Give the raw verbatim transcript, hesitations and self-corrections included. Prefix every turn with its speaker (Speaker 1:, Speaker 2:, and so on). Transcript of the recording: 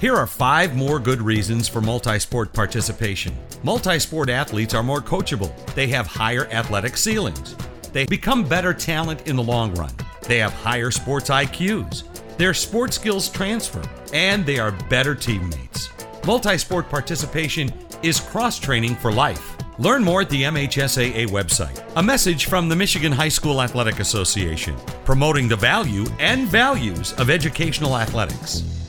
Speaker 1: Here are five more good reasons for multi-sport participation. Multi-sport athletes are more coachable. They have higher athletic ceilings. They become better talent in the long run. They have higher sports I Qs. Their sport skills transfer, and they are better teammates. Multi-sport participation is cross-training for life. Learn more at the M H S A A website. A message from the Michigan High School Athletic Association, promoting the value and values of educational athletics.